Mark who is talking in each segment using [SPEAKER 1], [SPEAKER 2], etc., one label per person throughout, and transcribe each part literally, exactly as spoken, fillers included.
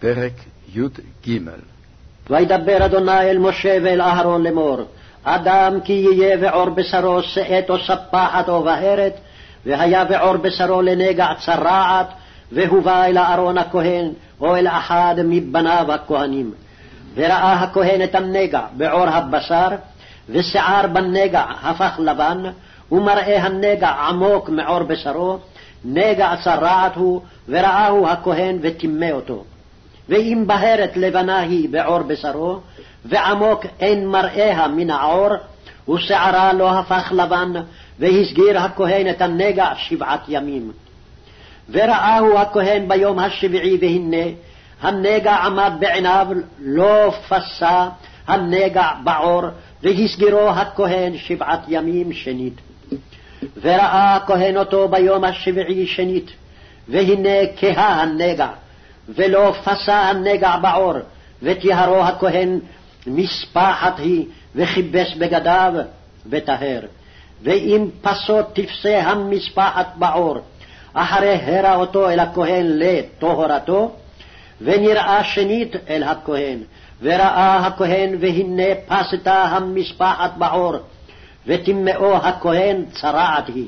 [SPEAKER 1] פרק י"ג.
[SPEAKER 2] וידבר אדוני אל משה ואל אהרון לאמור, אדם כי יהיה ועור בשרו שאת או ספחת או בהרת, והיה ועור בשרו לנגע צרעת, והובא אל אהרון הכהן או אל אחד מבניו הכהנים. וראה הכהן את הנגע בעור הבשר, ושיער בנגע הפך לבן, ומראה הנגע עמוק מעור בשרו, נגע צרעת הוא, וראהו הכהן וטימא אותו. ואם בהרת לבנה היא בעור בשרו, ועמוק אין מראיה מן העור, ושערה לא הפך לבן, והסגיר הכהן את הנגע שבעת ימים. וראהו הכהן ביום השביעי, והנה הנגע עמד בעיניו, לא פסה הנגע בעור, והסגירו הכהן שבעת ימים שנית. וראה הכהן אותו ביום השביעי שנית, והנה כהה הנגע, ולא פסה הנגע בעור, וטיהרו הכהן מספחת היא, וכיבס בגדיו וטהר. ואם פסות תפסה המספחת בעור, אחרי הרא אותו אל הכהן לטהרתו, ונראה שנית אל הכהן, וראה הכהן והנה פסתה המספחת בעור, וטימאו הכהן צרעת היא.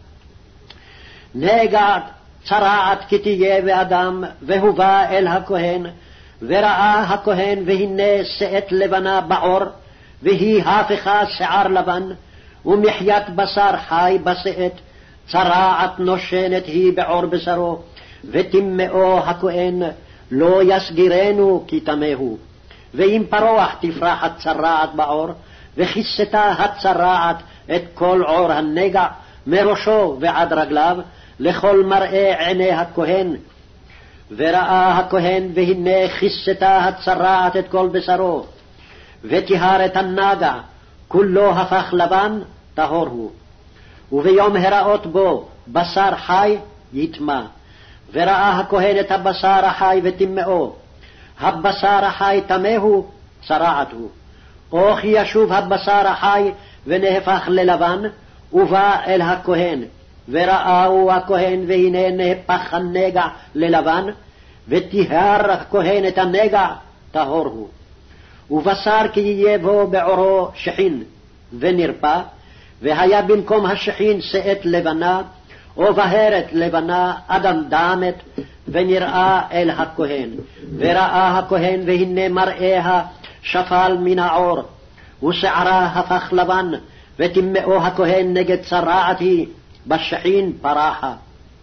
[SPEAKER 2] נגע צרעת כי תהיה באדם, והובא אל הכהן, וראה הכהן והנה שאת לבנה בעור, והיא הפכה שיער לבן, ומחיית בשר חי בשאת, צרעת נושנת היא בעור בשרו, וטימאו הכהן, לא יסגירנו כי טמאו. ואם פרוח תפרח הצרעת בעור, וכיסתה הצרעת את כל עור הנגע, מראשו ועד רגליו, לכל מראה עיני הכהן. וראה הכהן והנה כיסתה הצרעת את כל בשרו, וטיהר את הנגע, כולו הפך לבן, טהור הוא. וביום הראות בו בשר חי יטמא. וראה הכהן את הבשר החי וטימאו, הבשר החי טמא הוא, צרעת הוא. או כי ישוב הבשר החי ונהפך ללבן, ובא אל הכהן, וראהו הכהן והנה נהפך הנגע ללבן, וטיהר הכהן את הנגע, טהור הוא. ובשר כי יהיה בו בעורו שחין ונרפא, והיה במקום השחין שאת לבנה, או בהרת לבנה אדם דמת, ונראה אל הכהן. וראה הכהן והנה מראיה שפל מן העור, ושערה הפך לבן, וטימאו הכהן נגד צרעת היא, בשחין פרחה.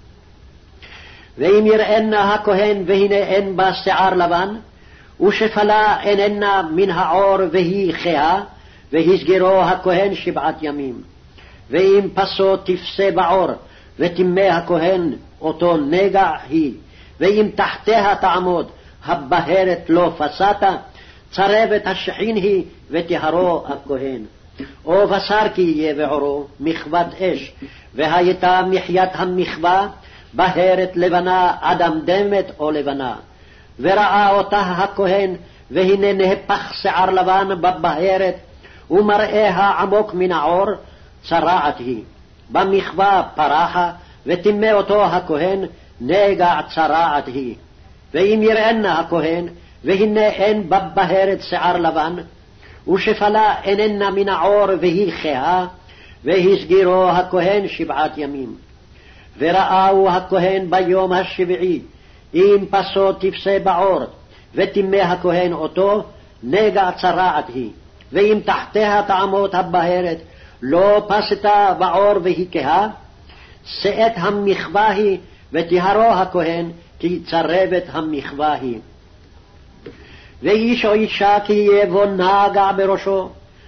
[SPEAKER 2] ואם יראנה הכהן והנה אין בה שיער לבן, ושפלה איננה מן העור והיא חיה, והסגרו הכהן שבעת ימים. ואם פסו תפסה בעור, וטימא הכהן אותו נגע היא, ואם תחתיה תעמוד, הבהרת לא פסתה, צרבת השחין היא, וטיהרו הכהן. או בשר כי יהיה בעורו, מחוות אש, והייתה מחיית המחווה, בהרת לבנה אדם דמת או לבנה. וראה אותה הכהן, והנה נהפך שיער לבן בבהרת, ומראיה עמוק מן העור, צרעת היא. במחווה פרחה, וטימא אותו הכהן, נגע צרעת היא. ואם יראנה הכהן, והנה אין בבהרת שיער לבן, ושפלה איננה מן העור והיא חיה, והסגירו הכהן שבעת ימים. וראהו הכהן ביום השביעי, אם פסו תפסה בעור, וטימא הכהן אותו, נגע צרעת היא. ואם תחתיה תעמוד הבהרת, לא פסתה בעור והיא כהה, שאת המחווה היא, וטיהרו הכהן, כי צרבת המחווה היא. ואיש או אישה כי יהיה בו נגע בראשו,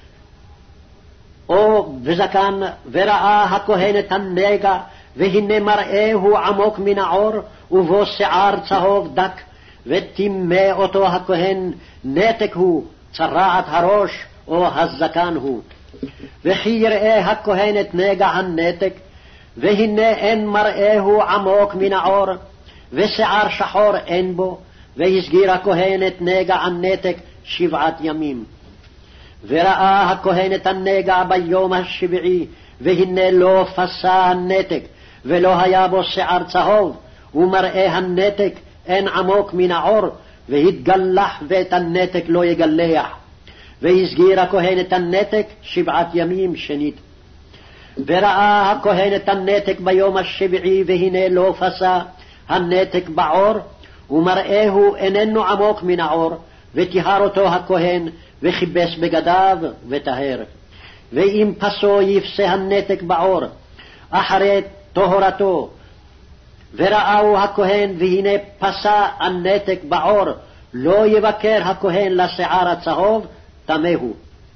[SPEAKER 2] או בזקן, וראה הכהן את הנגע, והנה מראהו עמוק מן העור, ובו שיער צהוב דק, וטימא אותו הכהן, נתק הוא, צרעת הראש, או הזקן הוא. וכי יראה הכהן את נגע הנתק, והנה אין מראהו עמוק מן העור, ושיער שחור אין בו, והסגיר הכהן את נגע הנתק שבעת ימים. וראה הכהן את הנגע ביום השביעי, והנה לא פסה הנתק, ולא היה בו שיער צהוב, ומראה הנתק אין עמוק מן העור, והתגלח ואת הנתק לא יגלח. והסגיר הכהן את הנתק שבעת ימים שנית. וראה הכהן את הנתק ביום השביעי, והנה לא פסה הנתק בעור, ומראהו איננו עמוק מן העור, וטיהר אותו הכהן, וכיבס בגדיו וטהר. ואם פסו יפסה הנתק בעור, אחרי טהרתו, וראהו הכהן, והנה פסה הנתק בעור, לא יבקר הכהן לשיער הצהוב, טמאו.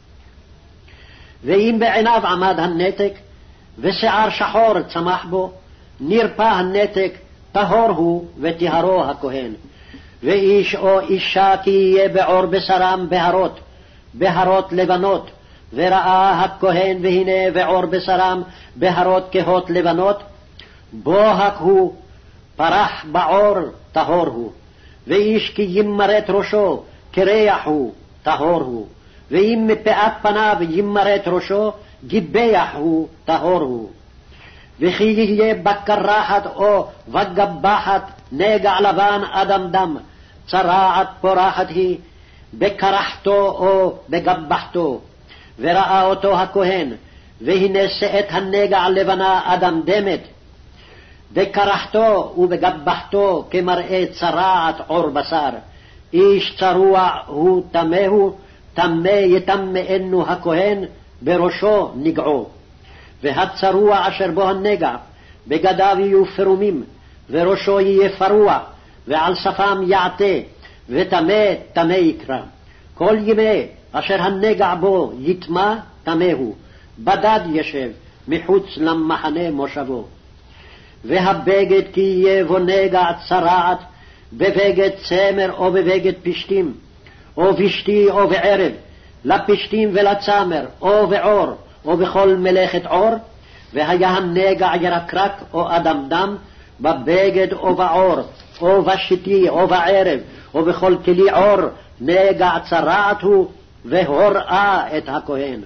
[SPEAKER 2] ואם בעיניו עמד הנתק, ושיער שחור צמח בו, נרפא הנתק, טהור הוא, וטהרו הכהן. ואיש או אישה כי יהיה בעור בשרם בהרות, בהרות לבנות, וראה הכהן, והנה בעור בשרם בהרות כהות לבנות, בוהק הוא, פרח בעור, טהור הוא. ואיש כי ימרת ראשו, קרח הוא, טהור הוא. ואם מפאת פניו ימרת ראשו, גיבח הוא, טהור הוא. וכי יהיה בקרחת או בגבחת נגע לבן אדם דם, צרעת פורחת היא, בקרחתו או בגבחתו. וראה אותו הכהן, והנה שאת הנגע לבנה אדם דמת, בקרחתו ובגבחתו כמראה צרעת עור בשר. איש צרוע הוא טמאו, טמא יטמאנו הכהן, בראשו נגעו. והצרוע אשר בו הנגע, בגדיו יהיו פרומים, וראשו יהיה פרוע, ועל שפם יעטה, וטמא טמא יקרא. כל ימי אשר הנגע בו יטמא, טמאו, בדד ישב, מחוץ למחנה מושבו. והבגד כי יהיה בו נגע צרעת, בבגד צמר או בבגד פשתים, או בשתי או בערב, לפשתים ולצמר, או בעור, או בכל מלאכת עור, והיה הנגע ירקרק או אדם דם, בבגד או בעור, או בשתי או בערב, או בכל כלי עור, נגע צרעת הוא, והוראה את הכהן.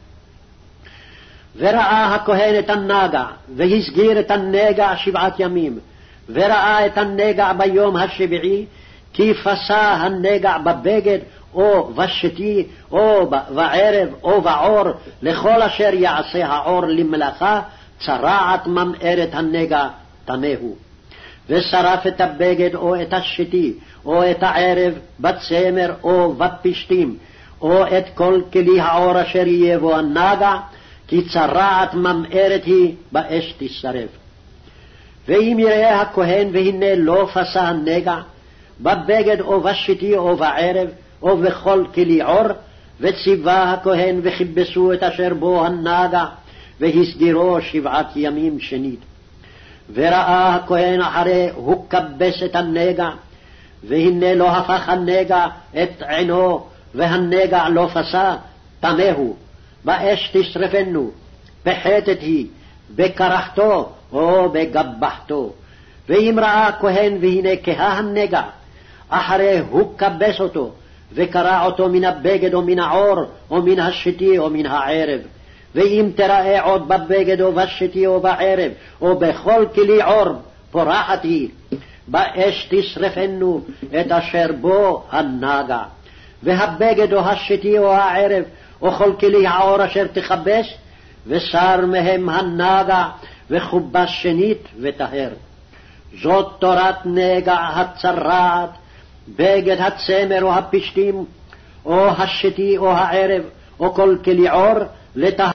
[SPEAKER 2] וראה הכהן את הנגע, והסגיר את הנגע שבעת ימים, וראה את הנגע ביום השביעי, כי פסה הנגע בבגד, או בשתי, או בערב, או בעור, לכל אשר יעשה העור למלאכה, צרעת ממארת הנגע, טמאו. ושרף את הבגד, או את השתי, או את הערב, בצמר, או בפשתים, או את כל כלי העור אשר יהיה בו הנגע, כי צרעת ממארת היא, באש תשרף. ואם יראה הכהן, והנה לא פסה הנגע, בבגד או בשתי או בערב, או בכל כלי עור, וציווה הכהן וכיבסו את אשר בו הנגע, והסגירו שבעת ימים שנית. וראה הכהן אחרי הוא כבס את הנגע, והנה לא הפך הנגע את עינו, והנגע לא פסה, טמאו, באש תשרפנו, פחתת היא, בקרחתו או בגבחתו. ואם ראה הכהן, והנה כהה הנגע, אחרי הוא כבס אותו, וקרע אותו מן הבגד או מן העור, או מן השתי או מן הערב. ואם תראה עוד בבגד או בשתי או בערב, או בכל כלי עור, פורחת היא, באש תשרפנו את אשר בו הנגע. והבגד או השתי או הערב, או כל כלי העור אשר תכבס, ושר מהם הנגע, וכובס שנית וטהר. זאת תורת נגע הצרעת, בגד הצמר או הפשתים, או השתי או הערב, או כל כלי עור, לטהר.